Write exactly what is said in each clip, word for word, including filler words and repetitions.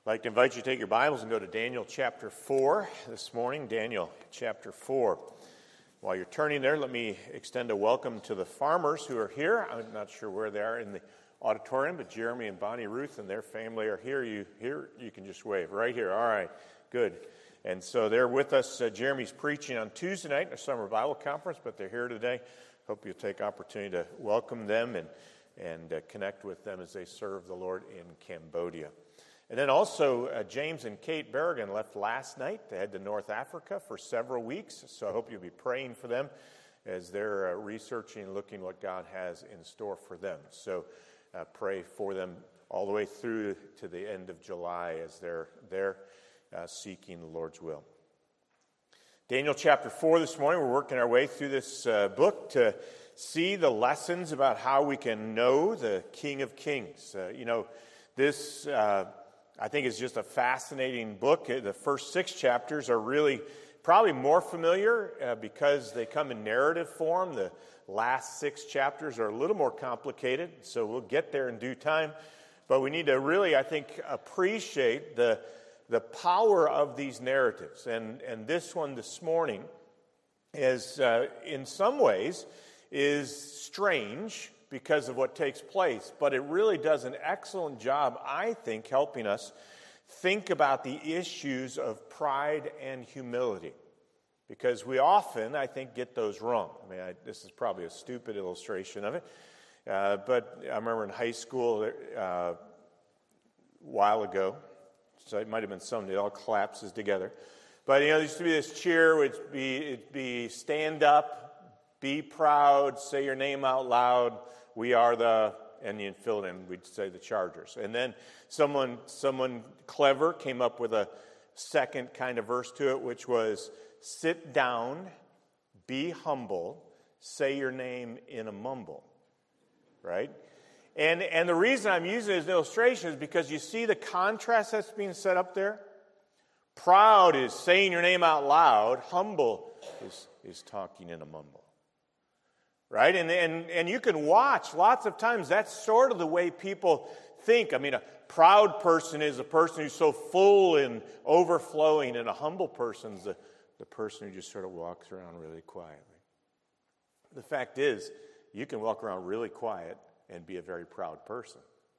I'd like to invite you to take your Bibles and go to Daniel chapter four this morning. Daniel chapter four. While you're turning there, let me extend a welcome to the farmers who are here. I'm not sure where they are in the auditorium, but Jeremy and Bonnie Ruth and their family are here. You here? You can just wave right here. All right, good. And so they're with us. Uh, Jeremy's preaching on Tuesday night in a summer Bible conference, but they're here today. Hope you'll take opportunity to welcome them and and uh, connect with them as they serve the Lord in Cambodia. And then also, uh, James and Kate Berrigan left last night to head to North Africa for several weeks. So I hope you'll be praying for them as they're uh, researching and looking what God has in store for them. So uh, pray for them all the way through to the end of July as they're there uh, seeking the Lord's will. Daniel chapter four this morning, we're working our way through this uh, book to see the lessons about how we can know the King of Kings. Uh, you know, this... Uh, I think it's just a fascinating book. The first six chapters are really probably more familiar uh, because they come in narrative form. The last six chapters are a little more complicated, so we'll get there in due time. But we need to really, I think, appreciate the the power of these narratives. And, and this one this morning is, uh, in some ways, is strange because of what takes place, but it really does an excellent job, I think, helping us think about the issues of pride and humility, because we often, I think, get those wrong. I mean, I, this is probably a stupid illustration of it, uh, but I remember in high school uh, a while ago, so it might have been something that all collapses together, but, you know, there used to be this cheer, it'd be, it'd be stand up, be proud, say your name out loud, we are the, and you fill it in, we'd say the Chargers. And then someone someone clever came up with a second kind of verse to it, which was, sit down, be humble, say your name in a mumble. Right? And, and the reason I'm using it as an illustration is because you see the contrast that's being set up there? Proud is saying your name out loud. Humble is, is talking in a mumble. Right? And, and and you can watch lots of times that's sort of the way people think. I mean, a proud person is a person who's so full and overflowing, and a humble person's the, the person who just sort of walks around really quietly. The fact is, you can walk around really quiet and be a very proud person.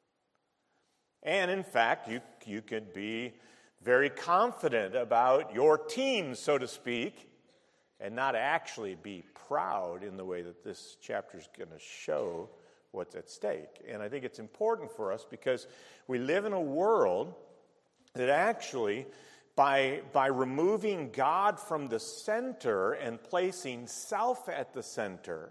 And in fact, you you could be very confident about your team, so to speak, and not actually be proud in the way that this chapter is going to show what's at stake. And I think it's important for us because we live in a world that actually, by, by removing God from the center and placing self at the center,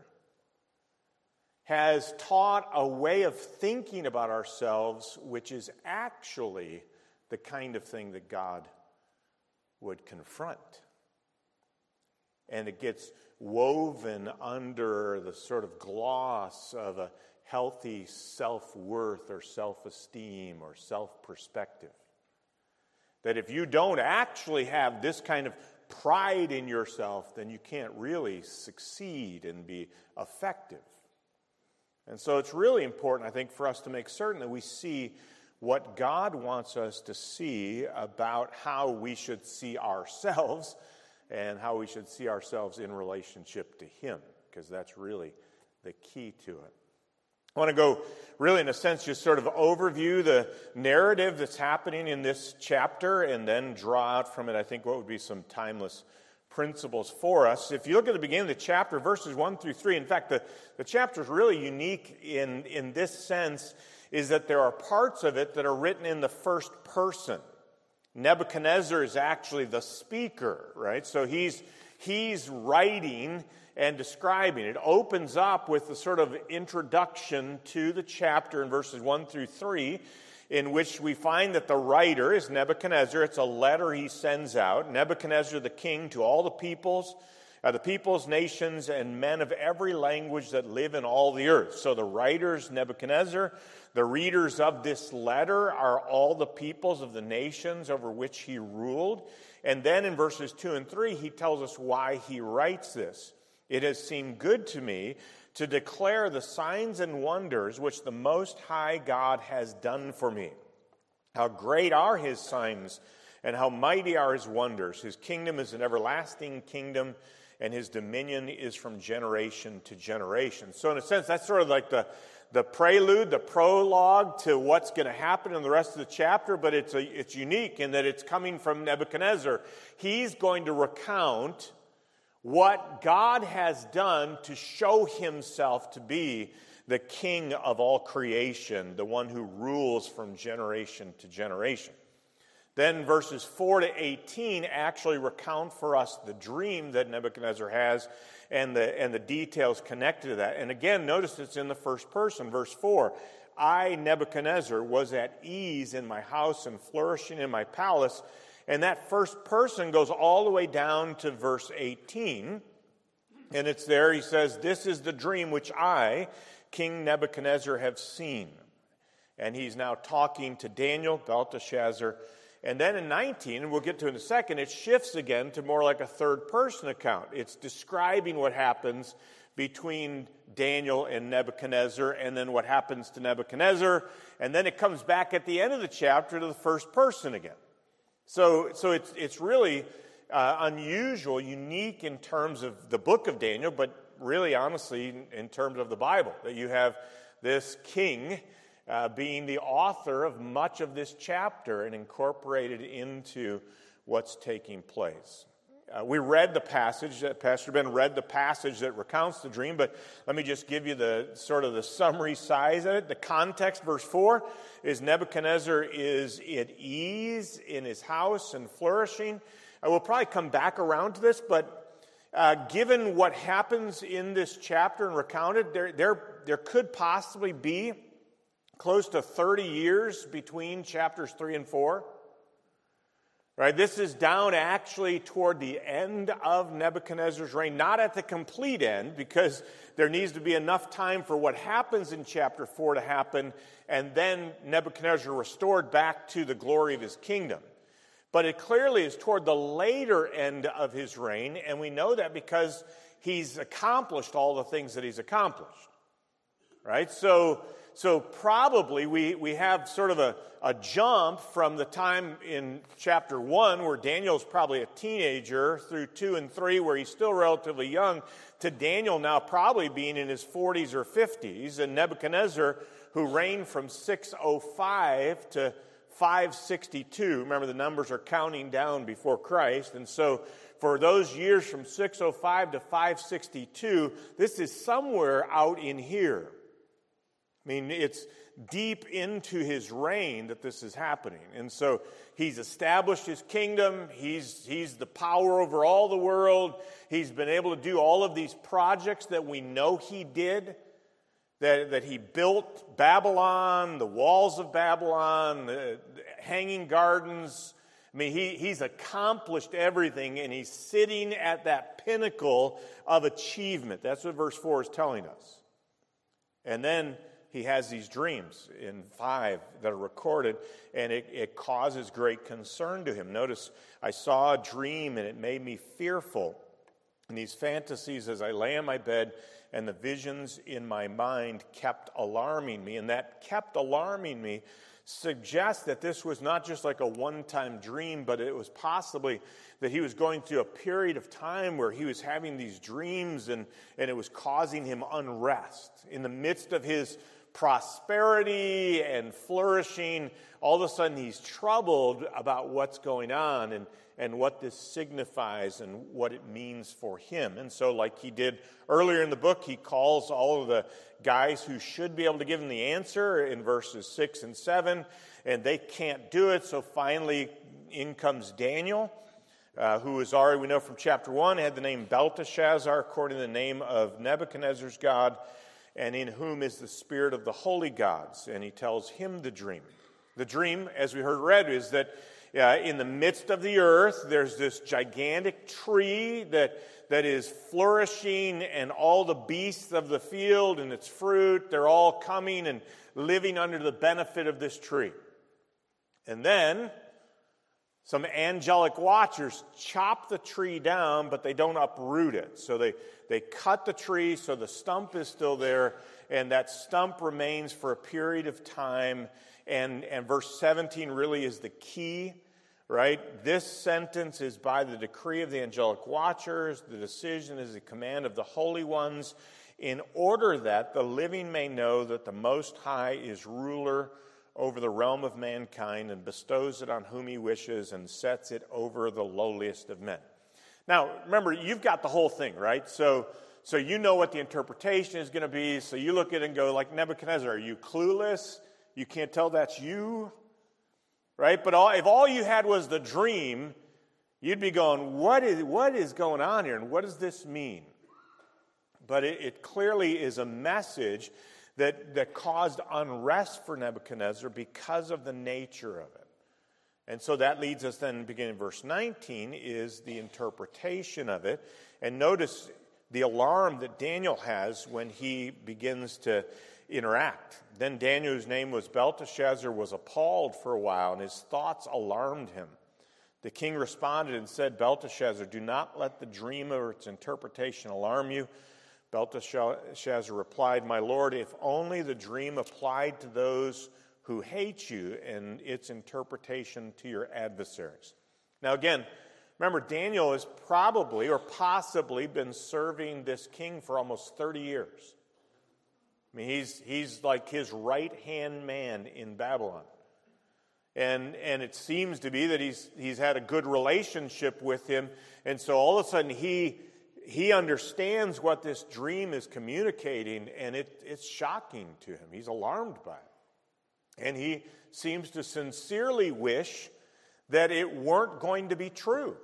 has taught a way of thinking about ourselves which is actually the kind of thing that God would confront. And it gets woven under the sort of gloss of a healthy self-worth or self-esteem or self-perspective. That if you don't actually have this kind of pride in yourself, then you can't really succeed and be effective. And so it's really important, I think, for us to make certain that we see what God wants us to see about how we should see ourselves and how we should see ourselves in relationship to Him, because that's really the key to it. I want to go, really, in a sense, just sort of overview the narrative that's happening in this chapter and then draw out from it, I think, what would be some timeless principles for us. If you look at the beginning of the chapter, verses one through three, in fact, the, the chapter is really unique in, in this sense, is that there are parts of it that are written in the first person. Nebuchadnezzar is actually the speaker, right? So he's he's writing and describing. It opens up with the sort of introduction to the chapter in verses one through three, in which we find that the writer is Nebuchadnezzar. It's a letter he sends out. Nebuchadnezzar the king to all the peoples, uh, the peoples, nations, and men of every language that live in all the earth. So the writer's Nebuchadnezzar. The readers of this letter are all the peoples of the nations over which he ruled. And then in verses two and three, he tells us why he writes this. It has seemed good to me to declare the signs and wonders which the Most High God has done for me. How great are his signs, and how mighty are his wonders. His kingdom is an everlasting kingdom, and his dominion is from generation to generation. So in a sense, that's sort of like the, the prelude, the prologue to what's going to happen in the rest of the chapter, but it's, a, it's unique in that it's coming from Nebuchadnezzar. He's going to recount what God has done to show himself to be the king of all creation, the one who rules from generation to generation. Then verses four to eighteen actually recount for us the dream that Nebuchadnezzar has and the, and the details connected to that. And again, notice it's in the first person, verse four. I, Nebuchadnezzar, was at ease in my house and flourishing in my palace. And that first person goes all the way down to verse eighteen. And it's there, he says, this is the dream which I, King Nebuchadnezzar, have seen. And he's now talking to Daniel, Belteshazzar. And then in nineteen, and we'll get to in a second, it shifts again to more like a third-person account. It's describing what happens between Daniel and Nebuchadnezzar, and then what happens to Nebuchadnezzar. And then it comes back at the end of the chapter to the first person again. So, so it's it's really uh, unusual, unique in terms of the book of Daniel, but really, honestly, in, in terms of the Bible, that you have this king uh, being the author of much of this chapter and incorporated into what's taking place. Uh, we read the passage, that Pastor Ben read the passage that recounts the dream, but let me just give you the sort of the summary size of it. The context, verse four, is Nebuchadnezzar is at ease in his house and flourishing. I will probably come back around to this, but uh, given what happens in this chapter and recounted, there, there, there could possibly be close to thirty years between chapters three and four. Right, this is down actually toward the end of Nebuchadnezzar's reign, not at the complete end, because there needs to be enough time for what happens in chapter four to happen, and then Nebuchadnezzar restored back to the glory of his kingdom. But it clearly is toward the later end of his reign, and we know that because he's accomplished all the things that he's accomplished. Right, so... So probably we, we have sort of a, a jump from the time in chapter one where Daniel's probably a teenager through two and three where he's still relatively young to Daniel now probably being in his forties or fifties, and Nebuchadnezzar who reigned from six oh five to five sixty-two. Remember, the numbers are counting down before Christ, and so for those years from six oh five to five sixty-two, this is somewhere out in here. I mean, it's deep into his reign that this is happening. And so he's established his kingdom. He's, he's the power over all the world. He's been able to do all of these projects that we know he did, that, that he built Babylon, the walls of Babylon, the, the hanging gardens. I mean, he, he's accomplished everything, and he's sitting at that pinnacle of achievement. That's what verse four is telling us. And then he has these dreams in five that are recorded, and it, it causes great concern to him. Notice, I saw a dream, and it made me fearful. And these fantasies as I lay in my bed, and the visions in my mind kept alarming me. And that kept alarming me suggests that this was not just like a one-time dream, but it was possibly that he was going through a period of time where he was having these dreams, and, and it was causing him unrest. In the midst of his prosperity and flourishing, all of a sudden he's troubled about what's going on and, and what this signifies and what it means for him. And so like he did earlier in the book, he calls all of the guys who should be able to give him the answer in verses six and seven, and they can't do it. So finally in comes Daniel, uh, who is already, we know from chapter one, had the name Belteshazzar according to the name of Nebuchadnezzar's God, and in whom is the spirit of the holy gods. And he tells him the dream. The dream, as we heard read, is that uh, in the midst of the earth, there's this gigantic tree that, that is flourishing, and all the beasts of the field and its fruit, they're all coming and living under the benefit of this tree. And then some angelic watchers chop the tree down, but they don't uproot it. So they, they cut the tree so the stump is still there, and that stump remains for a period of time And, and verse seventeen really is the key, right? This sentence is by the decree of the angelic watchers. The decision is the command of the holy ones, in order that the living may know that the Most High is ruler over the realm of mankind and bestows it on whom he wishes and sets it over the lowliest of men. Now, remember, you've got the whole thing, right? So, so you know what the interpretation is going to be. So you look at it and go, like Nebuchadnezzar, are you clueless? You can't tell that's you, right? But all, if all you had was the dream, you'd be going, what is, what is going on here, and what does this mean? But it, it clearly is a message that, that caused unrest for Nebuchadnezzar because of the nature of it. And so that leads us then, beginning in verse nineteen, is the interpretation of it. And notice the alarm that Daniel has when he begins to interact. Then Daniel, whose name was Belteshazzar, was appalled for a while, and his thoughts alarmed him. The king responded and said, Belteshazzar, do not let the dream or its interpretation alarm you. Belteshazzar replied, my lord, if only the dream applied to those who hate you and its interpretation to your adversaries. Now again, remember, Daniel has probably or possibly been serving this king for almost thirty years. I mean, he's, he's like his right-hand man in Babylon. And, and it seems to be that he's, he's had a good relationship with him. And so all of a sudden he, he understands what this dream is communicating, and it, it's shocking to him. He's alarmed by it. And he seems to sincerely wish that it weren't going to be true.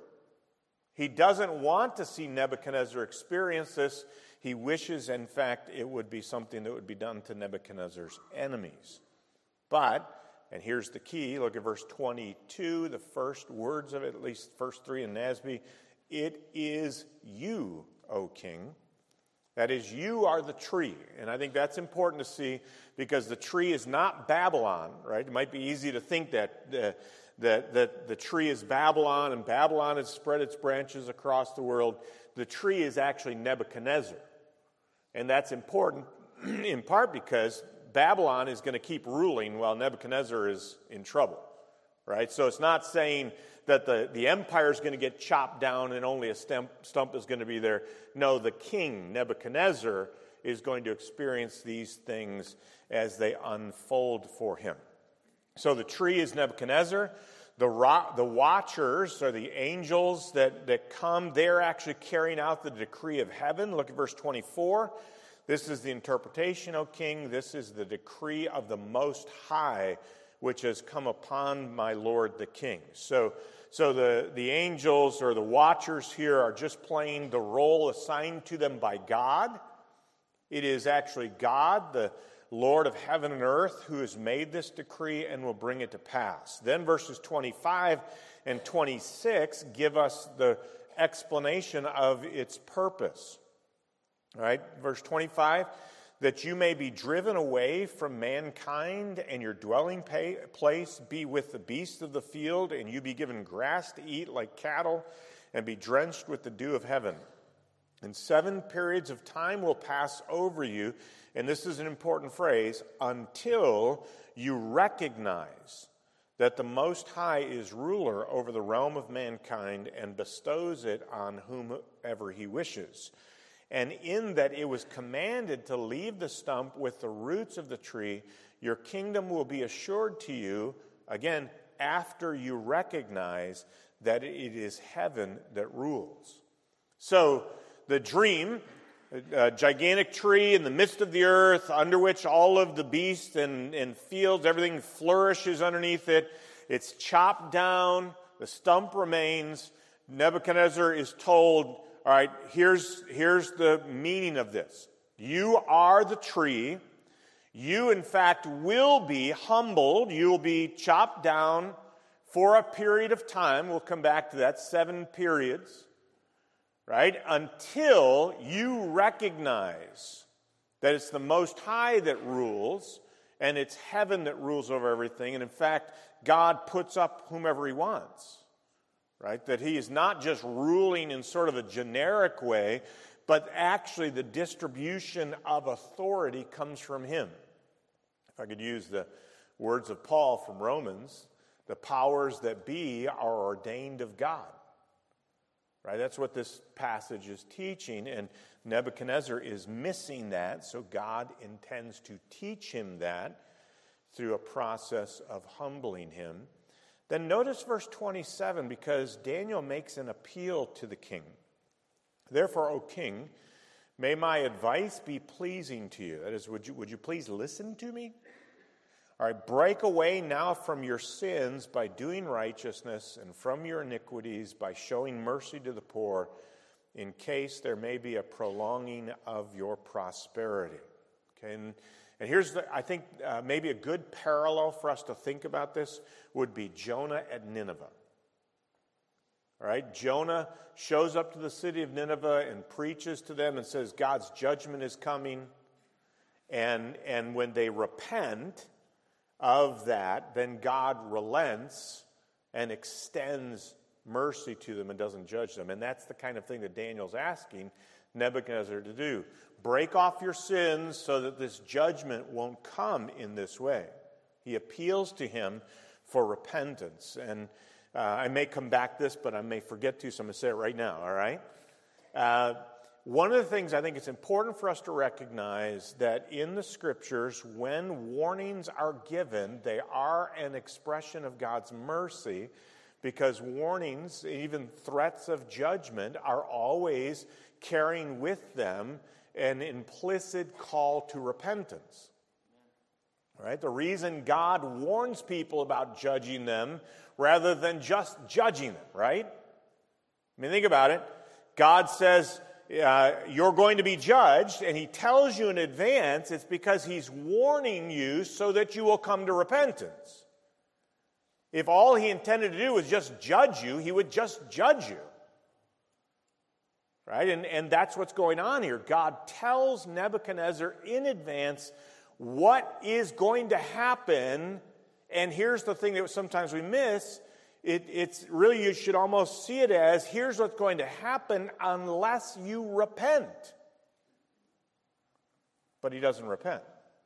He doesn't want to see Nebuchadnezzar experience this. He wishes, in fact, it would be something that would be done to Nebuchadnezzar's enemies. But, and here's the key, look at verse twenty-two, the first words of it, at least first three in N A S B. It is you, O king. That is, you are the tree. And I think that's important to see, because the tree is not Babylon, right? It might be easy to think that uh, that, that the tree is Babylon, and Babylon has spread its branches across the world. The tree is actually Nebuchadnezzar. And that's important in part because Babylon is going to keep ruling while Nebuchadnezzar is in trouble, right? So it's not saying that the, the empire is going to get chopped down and only a stump, stump is going to be there. No, the king, Nebuchadnezzar, is going to experience these things as they unfold for him. So the tree is Nebuchadnezzar. The, ro- the watchers, or the angels that, that come, they're actually carrying out the decree of heaven. Look at verse twenty-four. This is the interpretation, O king. This is the decree of the Most High, which has come upon my lord the king. So, so the, the angels or the watchers here are just playing the role assigned to them by God. It is actually God, the Lord of heaven and earth, who has made this decree and will bring it to pass. Then verses twenty-five and twenty-six give us the explanation of its purpose. All right, verse twenty-five, that you may be driven away from mankind, and your dwelling pay, place be with the beasts of the field, and you be given grass to eat like cattle, and be drenched with the dew of heaven. And seven periods of time will pass over you, and this is an important phrase, until you recognize that the Most High is ruler over the realm of mankind and bestows it on whomever he wishes. And in that it was commanded to leave the stump with the roots of the tree, your kingdom will be assured to you, again, after you recognize that it is heaven that rules. So, the dream, a gigantic tree in the midst of the earth, under which all of the beasts and, and fields, everything flourishes underneath it. It's chopped down, the stump remains. Nebuchadnezzar is told, all right, here's, here's the meaning of this. You are the tree. You, in fact, will be humbled. You will be chopped down for a period of time. We'll come back to that, seven periods. Right? Until you recognize that it's the Most High that rules, and it's heaven that rules over everything. And in fact, God puts up whomever he wants. Right? That he is not just ruling in sort of a generic way, but actually the distribution of authority comes from him. If I could use the words of Paul from Romans, the powers that be are ordained of God. Right? That's what this passage is teaching, and Nebuchadnezzar is missing that, so God intends to teach him that through a process of humbling him. Then notice verse twenty-seven, because Daniel makes an appeal to the king. Therefore, O king, may my advice be pleasing to you. That is, would you, would you please listen to me? All right, break away now from your sins by doing righteousness, and from your iniquities by showing mercy to the poor, in case there may be a prolonging of your prosperity. Okay, and, and here's, the, I think, uh, maybe a good parallel for us to think about this would be Jonah at Nineveh. All right, Jonah shows up to the city of Nineveh and preaches to them and says God's judgment is coming. And, and when they repent of that, then God relents and extends mercy to them and doesn't judge them. And that's the kind of thing that Daniel's asking Nebuchadnezzar to do. Break off your sins so that this judgment won't come in this way. He appeals to him for repentance. And uh, I may come back to this, but I may forget to, so I'm going to say it right now, all right? Uh, one of the things I think it's important for us to recognize that in the Scriptures, when warnings are given, they are an expression of God's mercy, because warnings, even threats of judgment, are always carrying with them an implicit call to repentance. All right? The reason God warns people about judging them rather than just judging them, right? I mean, think about it. God says, uh, you're going to be judged, and he tells you in advance it's because he's warning you so that you will come to repentance. If all he intended to do was just judge you, he would just judge you. Right? And, and that's what's going on here. God tells Nebuchadnezzar in advance what is going to happen. And here's the thing that sometimes we miss. It, it's really, you should almost see it as, here's what's going to happen unless you repent. But he doesn't repent.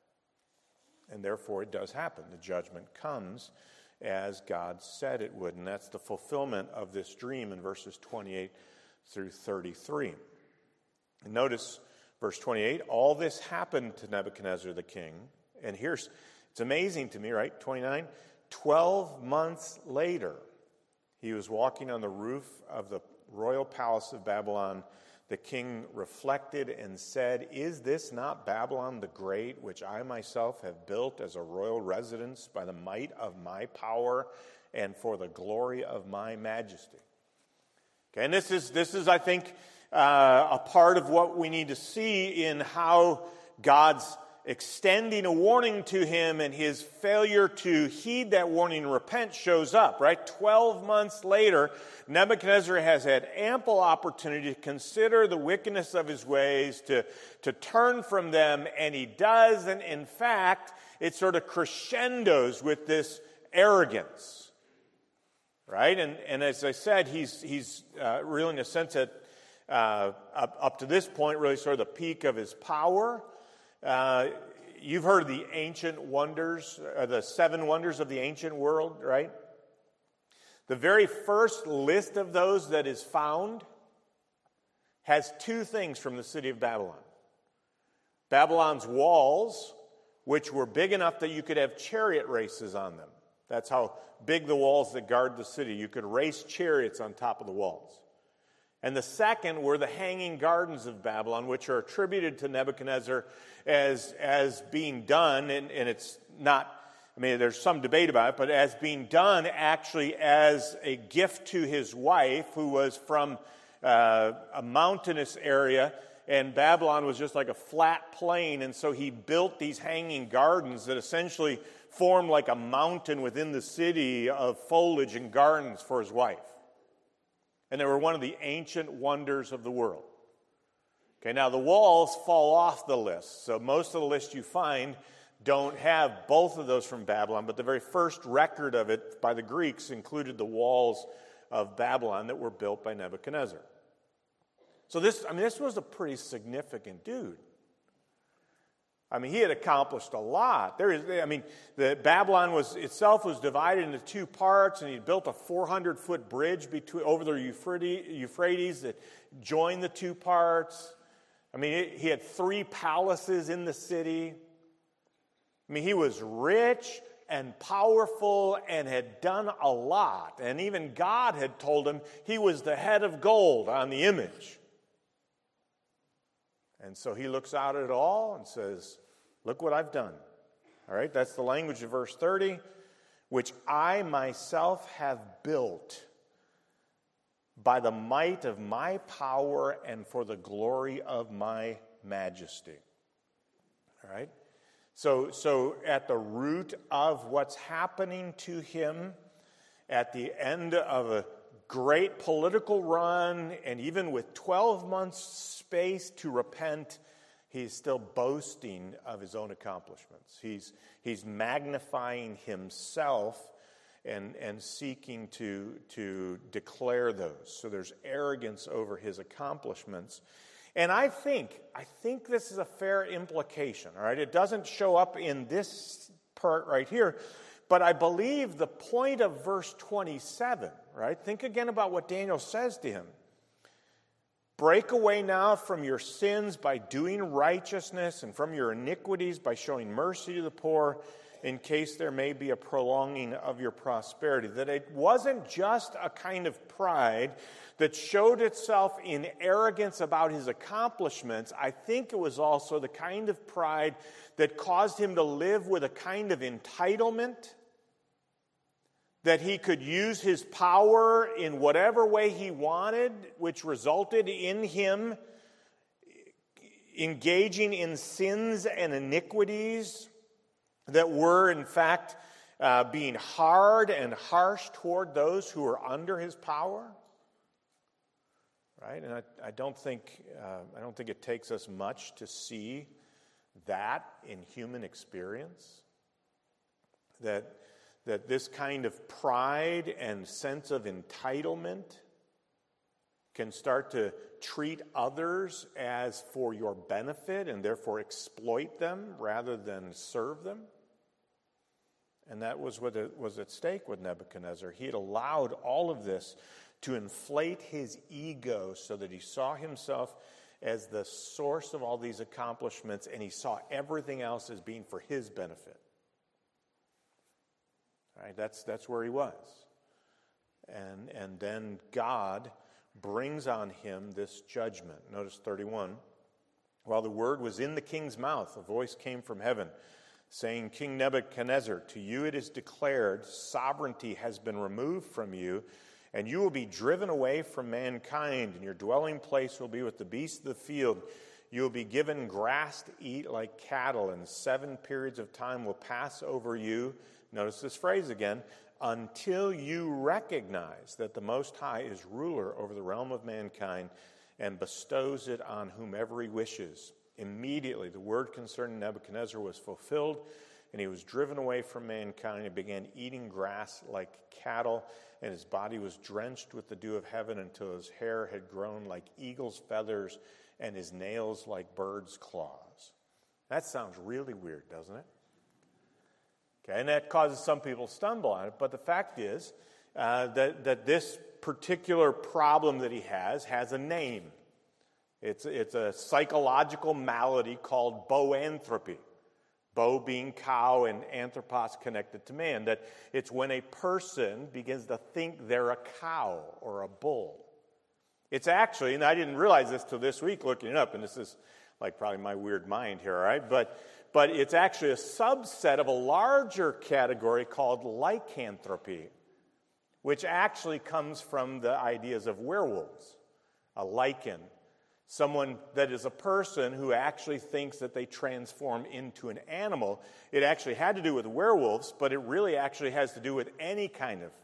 And therefore it does happen. The judgment comes as God said it would. And that's the fulfillment of this dream in verses twenty-eight through thirty-three. And notice verse twenty-eight, all this happened to Nebuchadnezzar the king. And here's, it's amazing to me, right? twenty-nine, twelve months later, he was walking on the roof of the royal palace of Babylon. The king reflected and said, is this not Babylon the Great, which I myself have built as a royal residence by the might of my power and for the glory of my majesty? Okay, and this is, this is I think, uh, a part of what we need to see in how God's extending a warning to him and his failure to heed that warning and repent shows up, right? Twelve months later, Nebuchadnezzar has had ample opportunity to consider the wickedness of his ways, to, to turn from them, and he does, and in fact, it sort of crescendos with this arrogance, right? And, and as I said, he's, he's uh, really, in a sense, at, uh, up, up to this point, really sort of the peak of his power. Uh, you've heard of the ancient wonders, uh, the seven wonders of the ancient world, right? The very first list of those that is found has two things from the city of Babylon. Babylon's walls, which were big enough that you could have chariot races on them. That's how big the walls that guard the city. You could race chariots on top of the walls. And the second were the hanging gardens of Babylon, which are attributed to Nebuchadnezzar as, as being done, and, and it's not, I mean, there's some debate about it, but as being done actually as a gift to his wife, who was from uh, a mountainous area, and Babylon was just like a flat plain, and so he built these hanging gardens that essentially formed like a mountain within the city of foliage and gardens for his wife. And they were one of the ancient wonders of the world. Okay, now the walls fall off the list. So most of the lists you find don't have both of those from Babylon, but the very first record of it by the Greeks included the walls of Babylon that were built by Nebuchadnezzar. So this, I mean, this was a pretty significant dude. I mean, he had accomplished a lot. There is, I mean, the Babylon was itself was divided into two parts, and he built a four hundred foot bridge between over the Euphrates, Euphrates that joined the two parts. I mean, it, he had three palaces in the city. I mean, he was rich and powerful and had done a lot. And even God had told him he was the head of gold on the image. And so he looks out at it all and says, look what I've done. All right, that's the language of verse thirty, which I myself have built by the might of my power and for the glory of my majesty. All right? So, so at the root of what's happening to him, at the end of a great political run, and even with twelve months space to repent, he's still boasting of his own accomplishments. He's, he's magnifying himself and, and seeking to, to declare those. So there's arrogance over his accomplishments. And I think, I think this is a fair implication, all right? It doesn't show up in this part right here, but I believe the point of verse twenty-seven, right? Think again about what Daniel says to him. Break away now from your sins by doing righteousness, and from your iniquities by showing mercy to the poor, in case there may be a prolonging of your prosperity. That it wasn't just a kind of pride that showed itself in arrogance about his accomplishments. I think it was also the kind of pride that caused him to live with a kind of entitlement, that he could use his power in whatever way he wanted, which resulted in him engaging in sins and iniquities that were, in fact, uh, being hard and harsh toward those who were under his power. Right? And I, I don't think uh, I don't think it takes us much to see that in human experience. That that this kind of pride and sense of entitlement can start to treat others as for your benefit and therefore exploit them rather than serve them. And that was what was at stake with Nebuchadnezzar. He had allowed all of this to inflate his ego so that he saw himself as the source of all these accomplishments, and he saw everything else as being for his benefit. Right? That's, that's where he was. And, and then God brings on him this judgment. Notice thirty-one. While the word was in the king's mouth, a voice came from heaven, saying, King Nebuchadnezzar, to you it is declared, sovereignty has been removed from you, and you will be driven away from mankind, and your dwelling place will be with the beasts of the field. You will be given grass to eat like cattle, and seven periods of time will pass over you. Notice this phrase again, until you recognize that the Most High is ruler over the realm of mankind and bestows it on whomever he wishes. Immediately, the word concerning Nebuchadnezzar was fulfilled, and he was driven away from mankind and began eating grass like cattle, and his body was drenched with the dew of heaven until his hair had grown like eagle's feathers and his nails like birds' claws. That sounds really weird, doesn't it? Okay, and that causes some people to stumble on it, but the fact is uh, that, that this particular problem that he has has a name. It's, it's a psychological malady called boanthropy. Bo being cow and anthropos connected to man. That it's when a person begins to think they're a cow or a bull. It's actually, and I didn't realize this till this week looking it up, and this is like probably my weird mind here, all right? But, but it's actually a subset of a larger category called lycanthropy, which actually comes from the ideas of werewolves. A lycan. Someone that is a person who actually thinks that they transform into an animal. It actually had to do with werewolves, but it really actually has to do with any kind of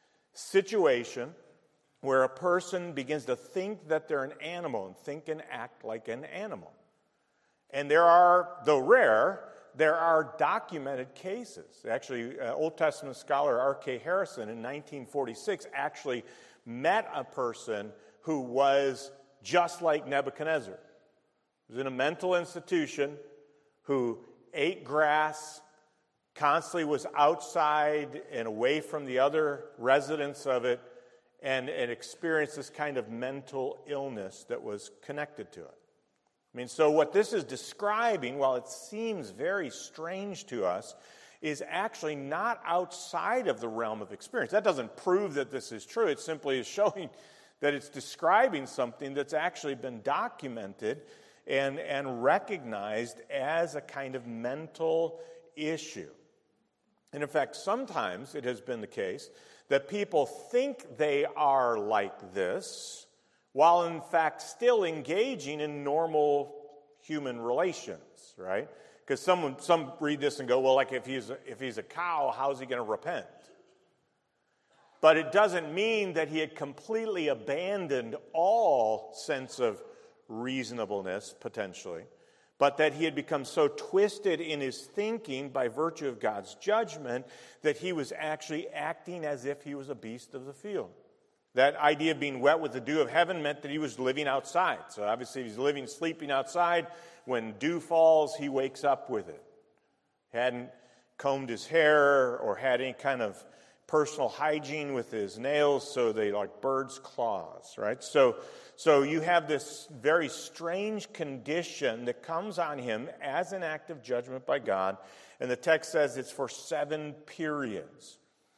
situation where a person begins to think that they're an animal and think and act like an animal. And there are, though rare, there are documented cases. Actually, uh, Old Testament scholar R K Harrison in nineteen forty-six actually met a person who was just like Nebuchadnezzar. He was in a mental institution who ate grass, constantly was outside and away from the other residents of it, and, and experienced this kind of mental illness that was connected to it. I mean, so what this is describing, while it seems very strange to us, is actually not outside of the realm of experience. That doesn't prove that this is true. It simply is showing that it's describing something that's actually been documented and, and recognized as a kind of mental issue. And in fact, sometimes it has been the case that people think they are like this, while in fact still engaging in normal human relations, right? Because some some read this and go, well, like if he's a, if he's a cow, how's he going to repent? But it doesn't mean that he had completely abandoned all sense of reasonableness, potentially, but that he had become so twisted in his thinking by virtue of God's judgment that he was actually acting as if he was a beast of the field. That idea of being wet with the dew of heaven meant that he was living outside. So obviously, if he's living, sleeping outside, when dew falls, he wakes up with it. Hadn't combed his hair or had any kind of personal hygiene with his nails, so they like bird's claws, right? So, so you have this very strange condition that comes on him as an act of judgment by God, and the text says it's for seven periods.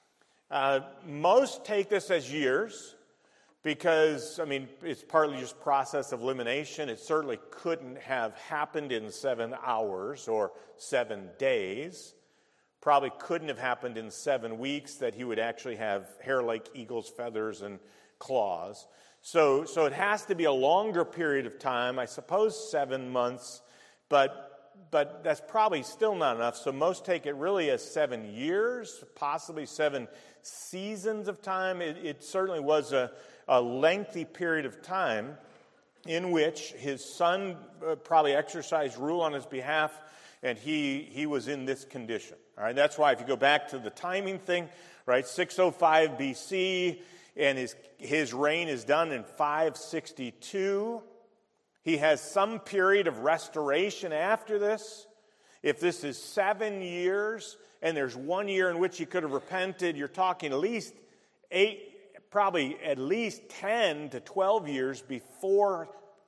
Uh, most take this as years because, I mean, it's partly just process of elimination. It certainly couldn't have happened in seven hours or seven days. Probably couldn't have happened in seven weeks that he would actually have hair like eagle's feathers and claws. So, so it has to be a longer period of time, I suppose seven months, but but that's probably still not enough. So most take it really as seven years, possibly seven seasons of time. It, it certainly was a, a lengthy period of time in which his son uh, probably exercised rule on his behalf, and he he was in this condition. All right, that's why if you go back to the timing thing, right, six oh five B C, and his his reign is done in five sixty-two. He has some period of restoration after this. If this is seven years, and there's one year in which he could have repented, you're talking at least eight, probably at least ten to twelve years before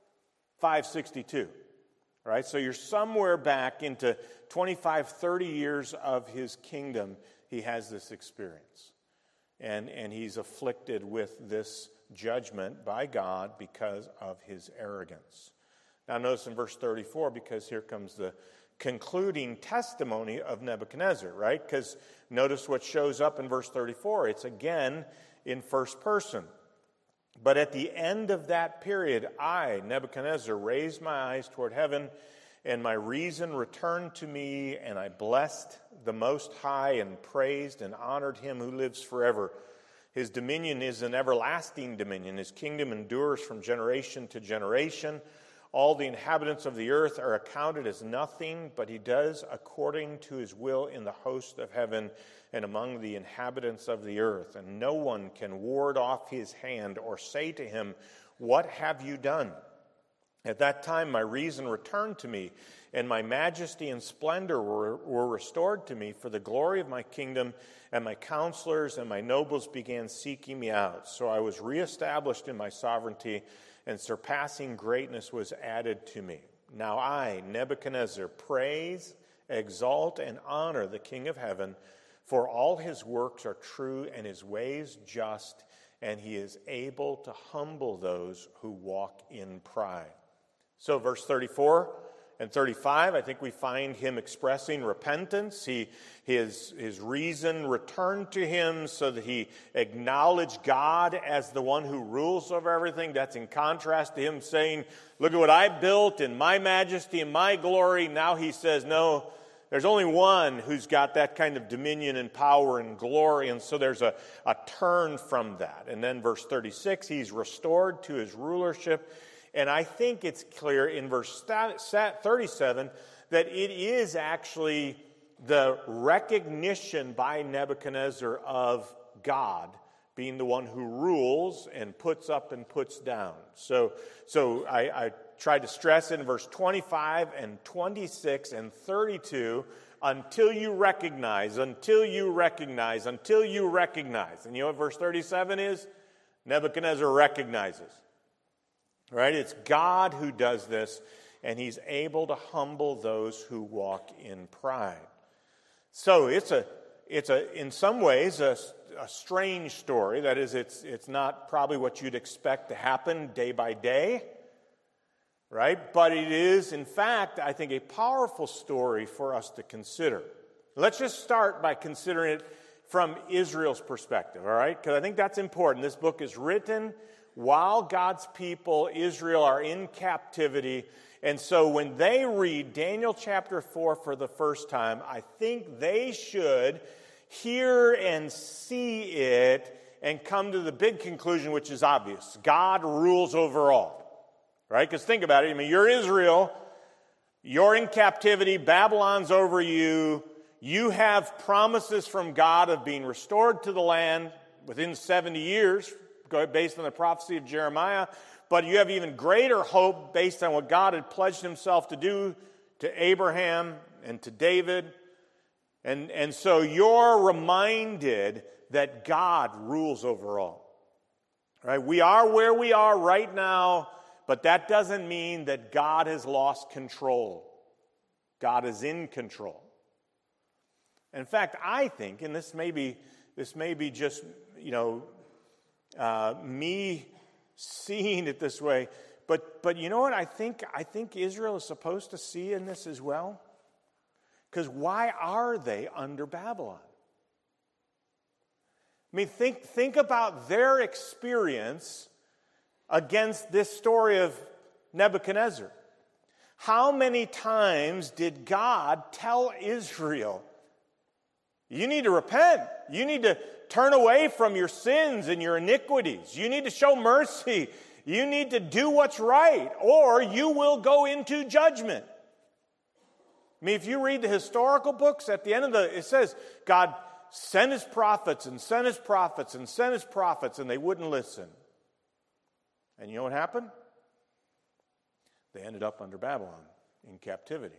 five sixty-two. Right? So you're somewhere back into twenty-five, thirty years of his kingdom, he has this experience. And, and he's afflicted with this judgment by God because of his arrogance. Now notice in verse thirty-four, because here comes the concluding testimony of Nebuchadnezzar, right? Because notice what shows up in verse thirty-four. It's again in first person. But at the end of that period, I, Nebuchadnezzar, raised my eyes toward heaven, and my reason returned to me, and I blessed the Most High and praised and honored him who lives forever. His dominion is an everlasting dominion. His kingdom endures from generation to generation. All the inhabitants of the earth are accounted as nothing, but he does according to his will in the host of heaven and among the inhabitants of the earth. And no one can ward off his hand or say to him, "What have you done?" At that time my reason returned to me, and my majesty and splendor were, were restored to me for the glory of my kingdom, and my counselors and my nobles began seeking me out. So I was reestablished in my sovereignty, and surpassing greatness was added to me. Now I, Nebuchadnezzar, praise, exalt, and honor the King of heaven, for all his works are true and his ways just, and he is able to humble those who walk in pride. So verse thirty-four and thirty-five, I think we find him expressing repentance. He, his, his reason returned to him so that he acknowledged God as the one who rules over everything. That's in contrast to him saying, "Look at what I built in my majesty and my glory." Now he says, no, there's only one who's got that kind of dominion and power and glory. And so there's a, a turn from that. And then verse thirty-six, he's restored to his rulership. And I think it's clear in verse thirty-seven that it is actually the recognition by Nebuchadnezzar of God being the one who rules and puts up and puts down. So, so I, I tried to stress in verse twenty-five and twenty-six and thirty-two, until you recognize, until you recognize, until you recognize. And you know what verse thirty-seven is? Nebuchadnezzar recognizes. Right? It's God who does this, and he's able to humble those who walk in pride. So it's a, it's a, in some ways, a, a strange story. That is, it's, it's not probably what you'd expect to happen day by day, right? But it is, in fact, I think, a powerful story for us to consider. Let's just start by considering it from Israel's perspective, all right? Because I think that's important. This book is written while God's people, Israel, are in captivity. And so when they read Daniel chapter four for the first time, I think they should hear and see it and come to the big conclusion, which is obvious. God rules over all. Right? Because think about it. I mean, you're Israel. You're in captivity. Babylon's over you. You have promises from God of being restored to the land within seventy years, based on the prophecy of Jeremiah. But you have even greater hope based on what God had pledged himself to do to Abraham and to David. And, and so you're reminded that God rules over all. Right? We are where we are right now, but that doesn't mean that God has lost control. God is in control. In fact, I think, and this may be, this may be just, you know, uh, me seeing it this way, but but you know what? I think I think Israel is supposed to see in this as well. Because why are they under Babylon? I mean, think think about their experience against this story of Nebuchadnezzar. How many times did God tell Israel, you need to repent. You need to turn away from your sins and your iniquities. You need to show mercy. You need to do what's right, or you will go into judgment. I mean, if you read the historical books, at the end of the, it says, God sent his prophets and sent his prophets and sent his prophets, and they wouldn't listen. And you know what happened? They ended up under Babylon in captivity.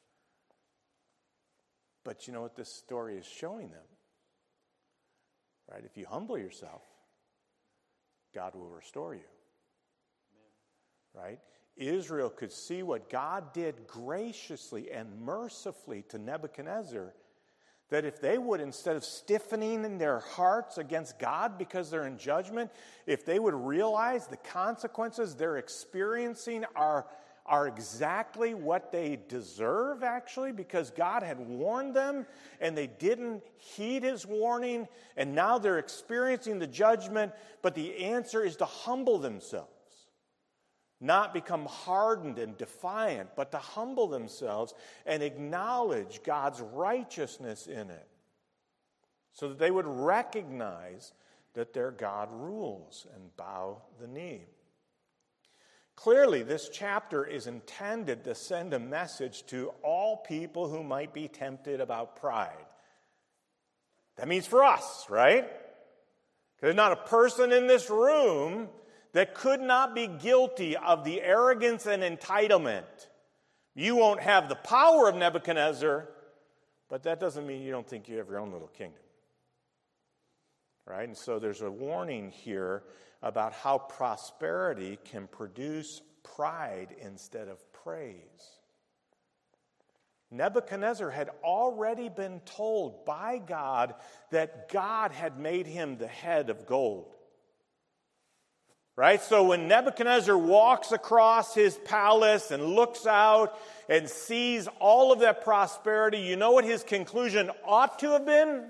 But you know what this story is showing them? Right? If you humble yourself, God will restore you. Right? Israel could see what God did graciously and mercifully to Nebuchadnezzar, that if they would, instead of stiffening in their hearts against God because they're in judgment, if they would realize the consequences they're experiencing are are exactly what they deserve, actually, because God had warned them and they didn't heed his warning, and now they're experiencing the judgment. But the answer is to humble themselves, not become hardened and defiant, but to humble themselves and acknowledge God's righteousness in it, so that they would recognize that their God rules and bow the knee. Clearly, this chapter is intended to send a message to all people who might be tempted about pride. That means for us, right? There's not a person in this room that could not be guilty of the arrogance and entitlement. You won't have the power of Nebuchadnezzar, but that doesn't mean you don't think you have your own little kingdom. Right? And so there's a warning here about how prosperity can produce pride instead of praise. Nebuchadnezzar had already been told by God that God had made him the head of gold. Right? So when Nebuchadnezzar walks across his palace and looks out and sees all of that prosperity, you know what his conclusion ought to have been?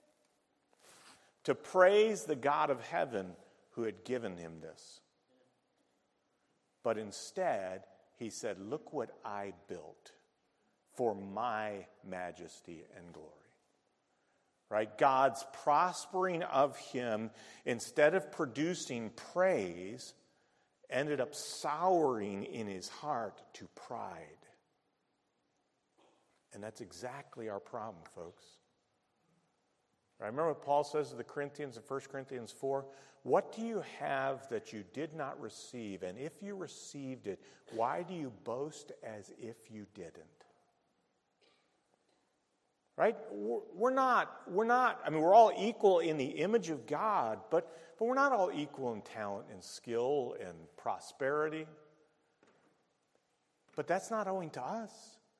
To praise the God of heaven who had given him this. But instead, he said, look what I built for my majesty and glory. Right? God's prospering of him, instead of producing praise, ended up souring in his heart to pride. And that's exactly our problem, folks. Right? Remember what Paul says to the Corinthians in First Corinthians four? What do you have that you did not receive? And if you received it, why do you boast as if you didn't? Right? We're not, we're not, I mean, we're all equal in the image of God, but, but we're not all equal in talent and skill and prosperity. But that's not owing to us.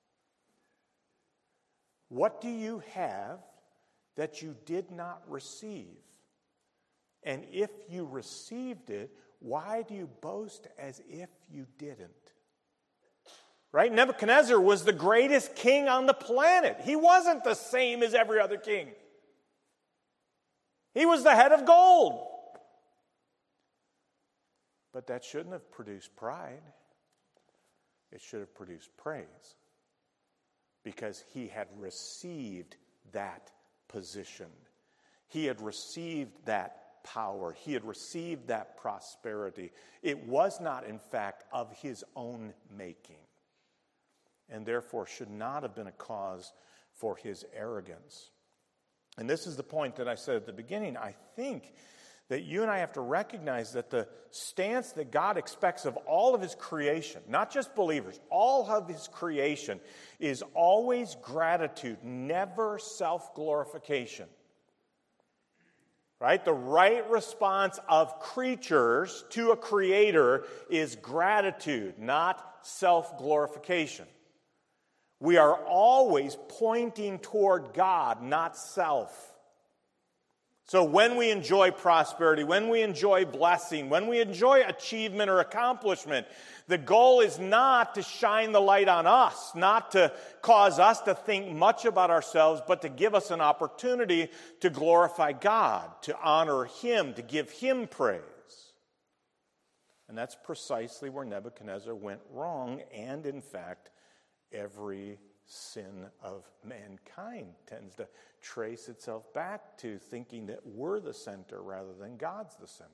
What do you have that you did not receive? And if you received it, why do you boast as if you didn't? Right? Nebuchadnezzar was the greatest king on the planet. He wasn't the same as every other king. He was the head of gold. But that shouldn't have produced pride. It should have produced praise. Because he had received that position. He had received that power. He had received that prosperity. It was not, in fact, of his own making, and therefore should not have been a cause for his arrogance. And this is the point that I said at the beginning. I think that you and I have to recognize that the stance that God expects of all of his creation, not just believers, all of his creation, is always gratitude, never self-glorification. Right? The right response of creatures to a creator is gratitude, not self-glorification. We are always pointing toward God, not self. So when we enjoy prosperity, when we enjoy blessing, when we enjoy achievement or accomplishment, the goal is not to shine the light on us, not to cause us to think much about ourselves, but to give us an opportunity to glorify God, to honor him, to give him praise. And that's precisely where Nebuchadnezzar went wrong, and in fact, every sin of mankind tends to trace itself back to thinking that we're the center rather than God's the center.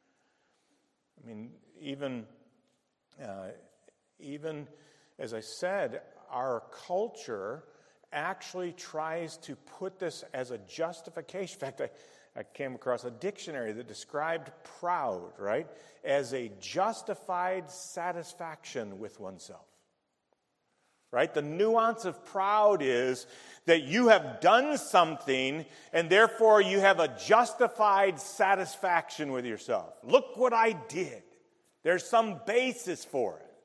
I mean, even, uh, even as I said, our culture actually tries to put this as a justification. In fact, I, I came across a dictionary that described proud, right, as a justified satisfaction with oneself. Right? The nuance of proud is that you have done something and therefore you have a justified satisfaction with yourself. Look what I did. There's some basis for it.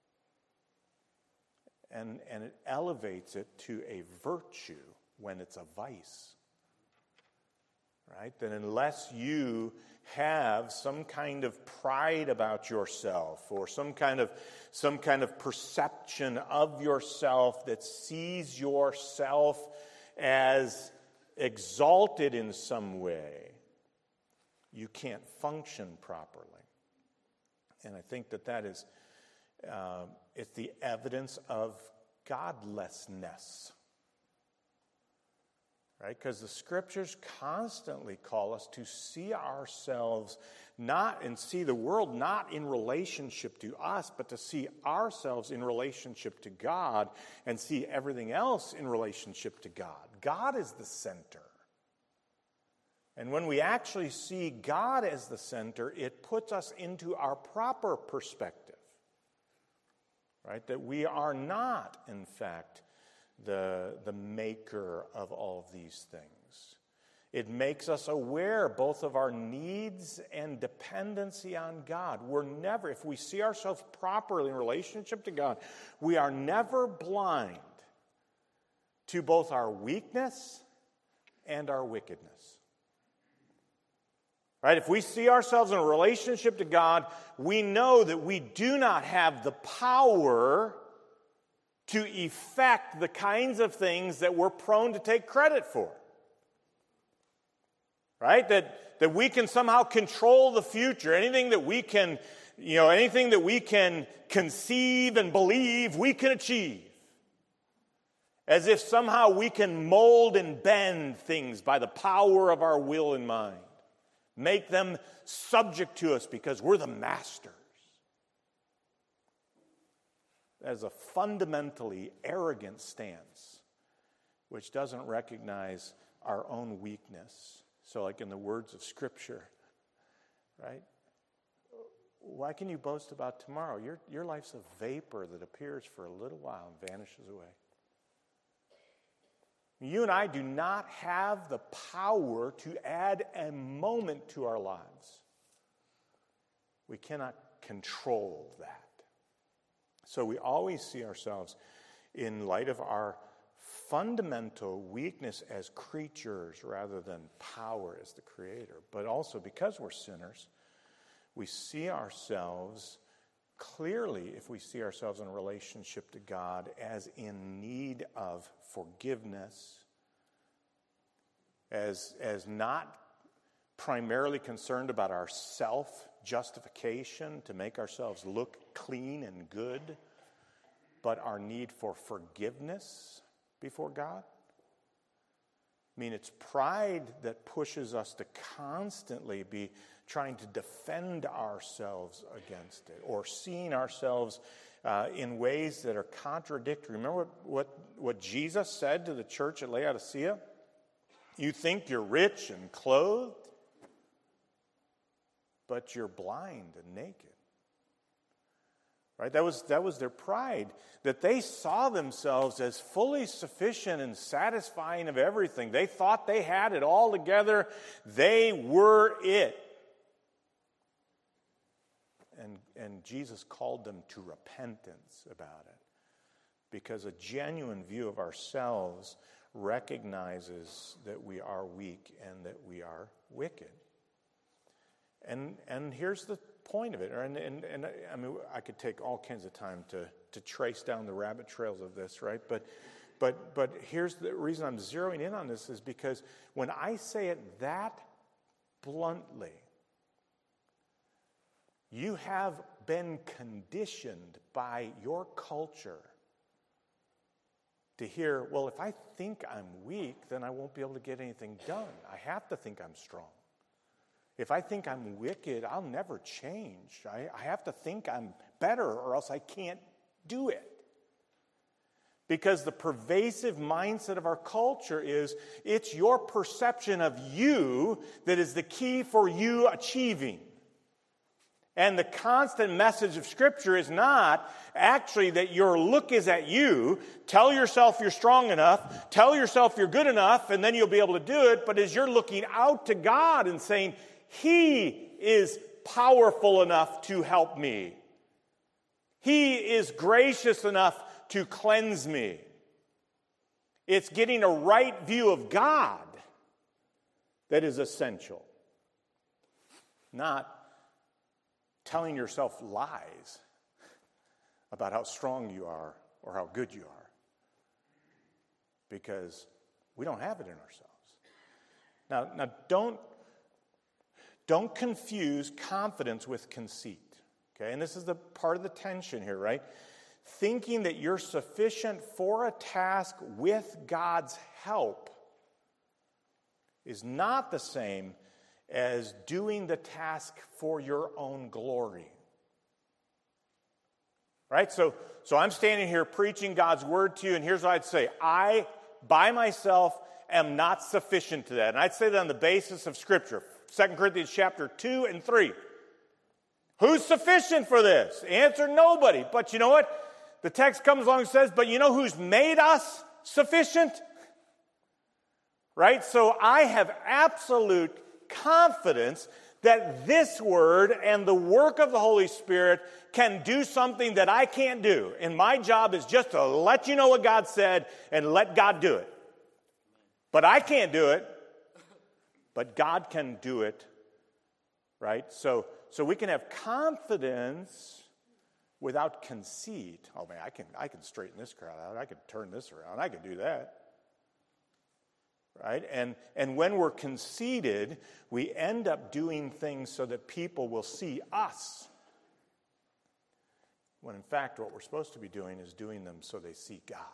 And, and it elevates it to a virtue when it's a vice. Right? That unless you have some kind of pride about yourself or some kind of some kind of perception of yourself that sees yourself as exalted in some way, you can't function properly. And I think that that is uh, it's the evidence of godlessness. Right? Because the scriptures constantly call us to see ourselves not and see the world not in relationship to us, but to see ourselves in relationship to God and see everything else in relationship to God. God is the center. And when we actually see God as the center, it puts us into our proper perspective. Right? That we are not, in fact, the, the maker of all of these things. It makes us aware both of our needs and dependency on God. We're never, if we see ourselves properly in relationship to God, we are never blind to both our weakness and our wickedness. Right? If we see ourselves in a relationship to God, we know that we do not have the power to effect the kinds of things that we're prone to take credit for. Right? That, that we can somehow control the future. Anything that we can, you know, anything that we can conceive and believe, we can achieve. As if somehow we can mold and bend things by the power of our will and mind. Make them subject to us because we're the masters. That is a fundamentally arrogant stance which doesn't recognize our own weakness. So like in the words of Scripture, right? Why can you boast about tomorrow? Your, your life's a vapor that appears for a little while and vanishes away. You and I do not have the power to add a moment to our lives. We cannot control that. So we always see ourselves in light of our fundamental weakness as creatures rather than power as the creator. But also because we're sinners, we see ourselves clearly, if we see ourselves in a relationship to God, as in need of forgiveness, as, as not primarily concerned about our self-justification to make ourselves look clean and good, but our need for forgiveness before God. I mean, it's pride that pushes us to constantly be trying to defend ourselves against it, or seeing ourselves uh, in ways that are contradictory. Remember what, what, what Jesus said to the church at Laodicea? You think you're rich and clothed, but you're blind and naked. Right? That was, that was their pride, that they saw themselves as fully sufficient and satisfying of everything. They thought they had it all together. They were it. And, and Jesus called them to repentance about it, because a genuine view of ourselves recognizes that we are weak and that we are wicked. And and here's the point of it. And, and, and I mean, I could take all kinds of time to, to trace down the rabbit trails of this, right? But, but, but here's the reason I'm zeroing in on this is because when I say it that bluntly, you have been conditioned by your culture to hear, well, if I think I'm weak, then I won't be able to get anything done. I have to think I'm strong. If I think I'm wicked, I'll never change. I, I have to think I'm better or else I can't do it. Because the pervasive mindset of our culture is it's your perception of you that is the key for you achieving. And the constant message of Scripture is not actually that your look is at you. Tell yourself you're strong enough. Tell yourself you're good enough, and then you'll be able to do it. But as you're looking out to God and saying, He is powerful enough to help me. He is gracious enough to cleanse me. It's getting a right view of God that is essential. Not telling yourself lies about how strong you are or how good you are. Because we don't have it in ourselves. Now, now don't, don't confuse confidence with conceit. Okay? And this is the part of the tension here, right? Thinking that you're sufficient for a task with God's help is not the same as doing the task for your own glory. Right? So, so I'm standing here preaching God's word to you, and here's what I'd say. I, by myself, am not sufficient to that. And I'd say that on the basis of Scripture. Second Corinthians chapter two and three. Who's sufficient for this? Answer, nobody. But you know what? The text comes along and says, but you know who's made us sufficient? Right? So I have absolute confidence that this word and the work of the Holy Spirit can do something that I can't do. And my job is just to let you know what God said and let God do it. But I can't do it. But God can do it. Right? So, so we can have confidence without conceit. Oh man, I can I can straighten this crowd out. I can turn this around. I can do that. Right? And, and when we're conceited, we end up doing things so that people will see us. When in fact, what we're supposed to be doing is doing them so they see God.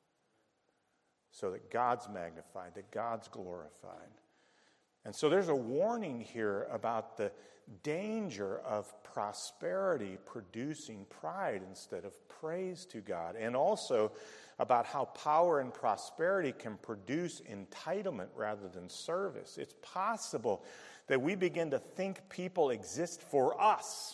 So that God's magnified, that God's glorified. And so there's a warning here about the, danger of prosperity producing pride instead of praise to God, and also about how power and prosperity can produce entitlement rather than service. It's possible that we begin to think people exist for us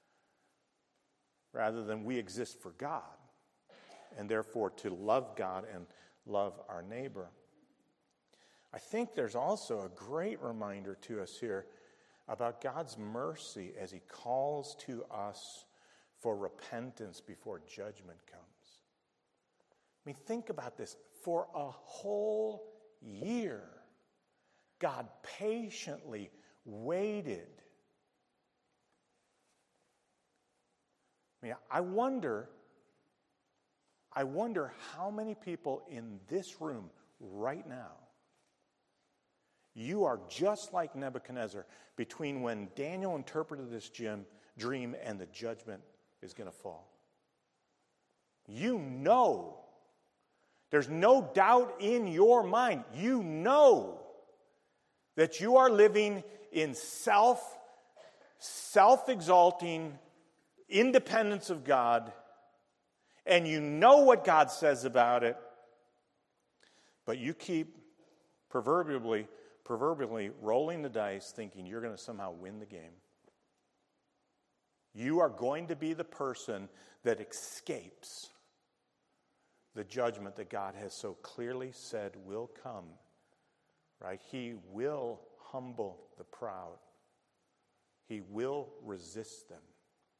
rather than we exist for God, and therefore to love God and love our neighbor. I think there's also a great reminder to us here about God's mercy as he calls to us for repentance before judgment comes. I mean, think about this. For a whole year, God patiently waited. I mean, I wonder, I wonder how many people in this room right now, you are just like Nebuchadnezzar between when Daniel interpreted this dream and the judgment is going to fall. You know, there's no doubt in your mind, you know that you are living in self, self-exalting independence of God, and you know what God says about it, but you keep proverbially proverbially rolling the dice thinking you're going to somehow win the game. You are going to be the person that escapes the judgment that God has so clearly said will come. Right? He will humble the proud. He will resist them.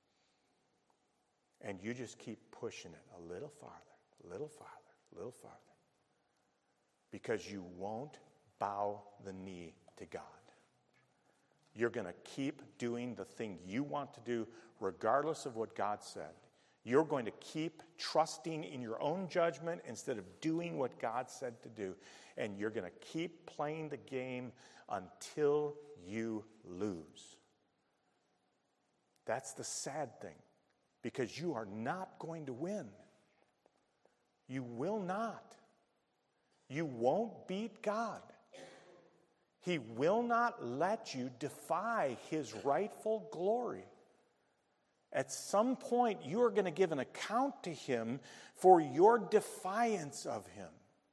And you just keep pushing it a little farther, a little farther, a little farther. Because you won't bow the knee to God. You're going to keep doing the thing you want to do regardless of what God said. You're going to keep trusting in your own judgment instead of doing what God said to do. And you're going to keep playing the game until you lose. That's the sad thing, because you are not going to win. You will not. You won't beat God. He will not let you defy his rightful glory. At some point, you are going to give an account to him for your defiance of him.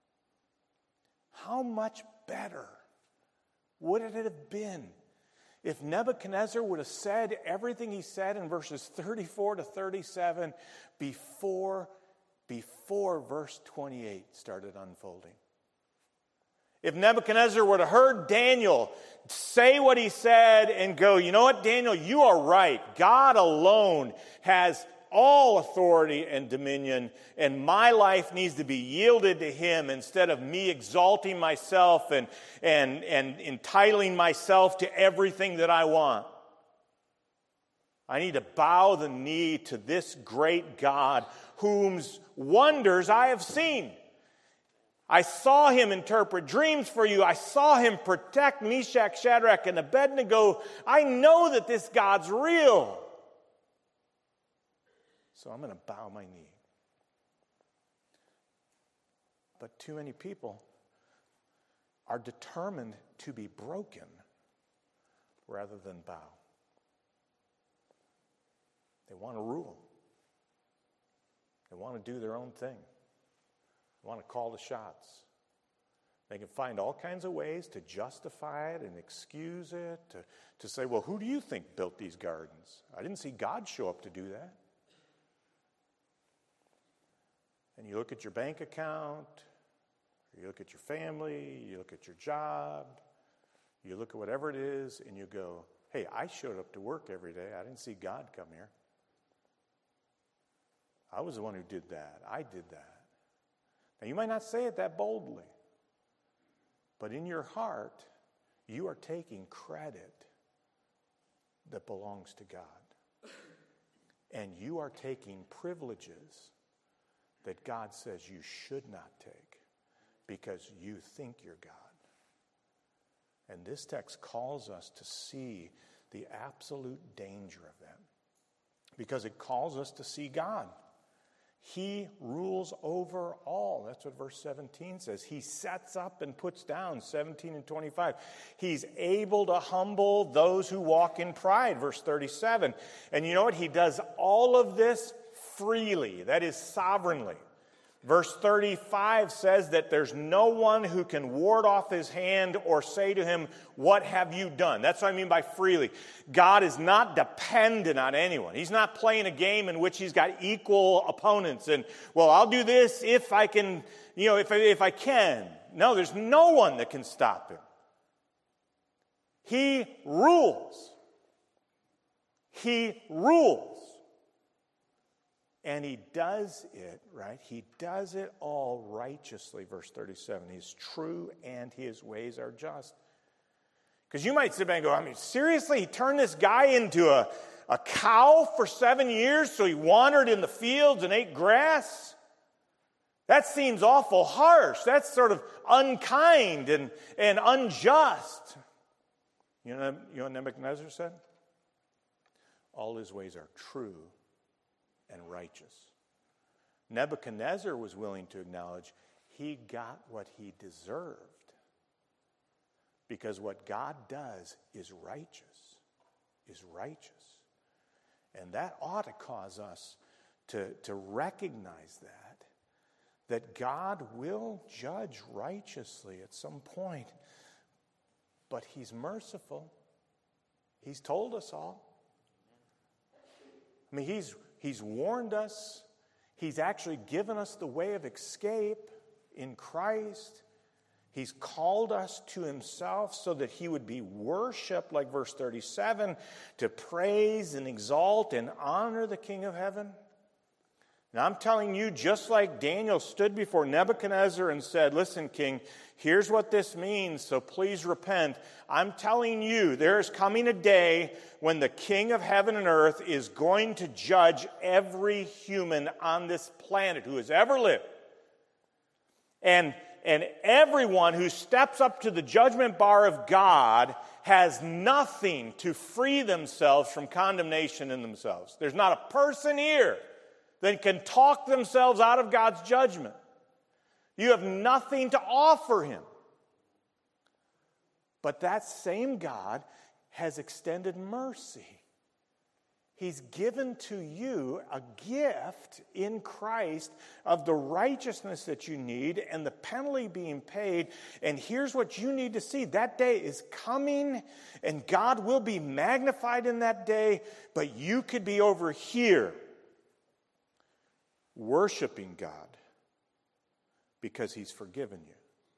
How much better would it have been if Nebuchadnezzar would have said everything he said in verses thirty-four to thirty-seven before, before verse twenty-eight started unfolding? If Nebuchadnezzar would have heard Daniel say what he said and go, you know what, Daniel, you are right. God alone has all authority and dominion, and my life needs to be yielded to him instead of me exalting myself and, and, and entitling myself to everything that I want. I need to bow the knee to this great God whose wonders I have seen. I saw him interpret dreams for you. I saw him protect Meshach, Shadrach, and Abednego. I know that this God's real. So I'm going to bow my knee. But too many people are determined to be broken rather than bow. They want to rule. They want to do their own thing. Want to call the shots. They can find all kinds of ways to justify it and excuse it, to, to say, well, who do you think built these gardens? I didn't see God show up to do that. And you look at your bank account, you look at your family, you look at your job, you look at whatever it is, and you go, hey, I showed up to work every day. I didn't see God come here. I was the one who did that. I did that. Now, you might not say it that boldly, but in your heart, you are taking credit that belongs to God. And you are taking privileges that God says you should not take because you think you're God. And this text calls us to see the absolute danger of that, because it calls us to see God. He rules over all. That's what verse seventeen says. He sets up and puts down, seventeen and twenty-five. He's able to humble those who walk in pride, verse thirty-seven. And you know what? He does all of this freely, that is sovereignly. Verse thirty-five says that there's no one who can ward off his hand or say to him, "What have you done?" That's what I mean by freely. God is not dependent on anyone. He's not playing a game in which he's got equal opponents and, well, I'll do this if I can, you know, if I, if I can. No, there's no one that can stop him. He rules. He rules. And he does it, right? He does it all righteously, verse thirty-seven. He's true and his ways are just. Because you might sit back and go, I mean, seriously? He turned this guy into a, a cow for seven years so he wandered in the fields and ate grass? That seems awful harsh. That's sort of unkind and, and unjust. You know, you know what Nebuchadnezzar said? All his ways are true and righteous. Nebuchadnezzar was willing to acknowledge he got what he deserved because what God does is righteous, is righteous. And that ought to cause us to, to recognize that, that God will judge righteously at some point, but he's merciful. He's told us all. I mean, he's He's warned us. He's actually given us the way of escape in Christ. He's called us to himself so that he would be worshiped, like verse thirty-seven, to praise and exalt and honor the King of heaven. Now I'm telling you, just like Daniel stood before Nebuchadnezzar and said, listen, King, here's what this means, so please repent. I'm telling you, there is coming a day when the King of heaven and earth is going to judge every human on this planet who has ever lived. And, and everyone who steps up to the judgment bar of God has nothing to free themselves from condemnation in themselves. There's not a person here that can talk themselves out of God's judgment. You have nothing to offer him. But that same God has extended mercy. He's given to you a gift in Christ of the righteousness that you need and the penalty being paid. And here's what you need to see. That day is coming, and God will be magnified in that day, but you could be over here worshiping God because he's forgiven you.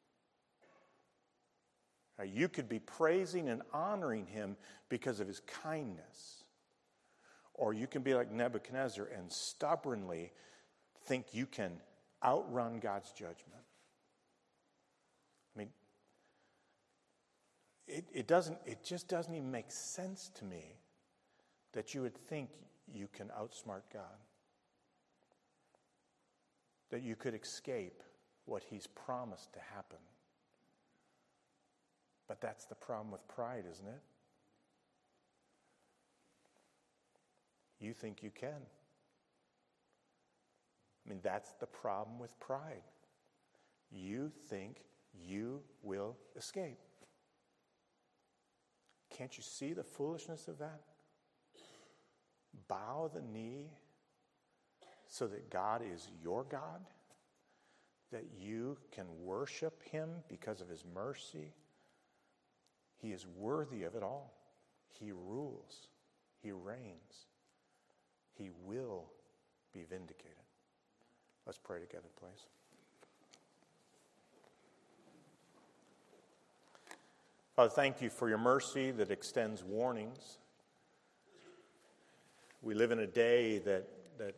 Now, you could be praising and honoring him because of his kindness. Or you can be like Nebuchadnezzar and stubbornly think you can outrun God's judgment. I mean, it, it doesn't, it just doesn't even make sense to me that you would think you can outsmart God. That you could escape what he's promised to happen. But that's the problem with pride, isn't it? You think you can. I mean, that's the problem with pride. You think you will escape. Can't you see the foolishness of that? Bow the knee so that God is your God, that you can worship him because of his mercy. He is worthy of it all. He rules. He reigns. He will be vindicated. Let's pray together, please. Father, thank you for your mercy that extends warnings. We live in a day that, that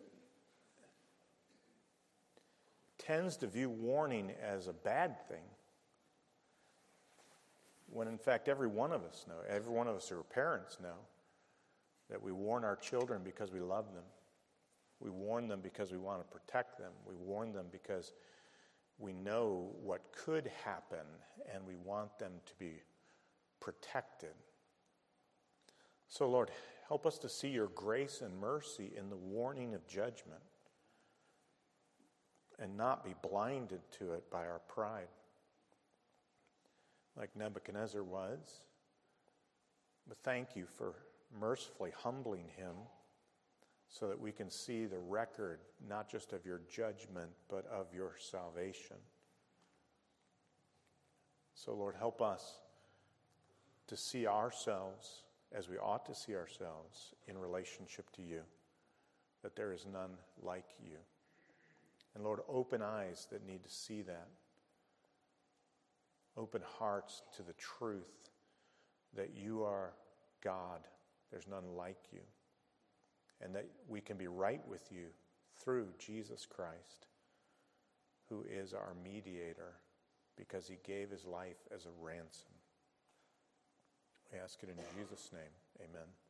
tends to view warning as a bad thing, when in fact every one of us know, every one of us who are parents know, that we warn our children because we love them. We warn them because we want to protect them. We warn them because we know what could happen and we want them to be protected. So Lord, help us to see your grace and mercy in the warning of judgment. and not be blinded to it by our pride, like Nebuchadnezzar was. But thank you for mercifully humbling him so that we can see the record, not just of your judgment, but of your salvation. So, Lord, help us to see ourselves as we ought to see ourselves in relationship to you, that there is none like you. And Lord, open eyes that need to see that. Open hearts to the truth that you are God. There's none like you. And that we can be right with you through Jesus Christ, who is our mediator because he gave his life as a ransom. We ask it in Jesus' name. Amen.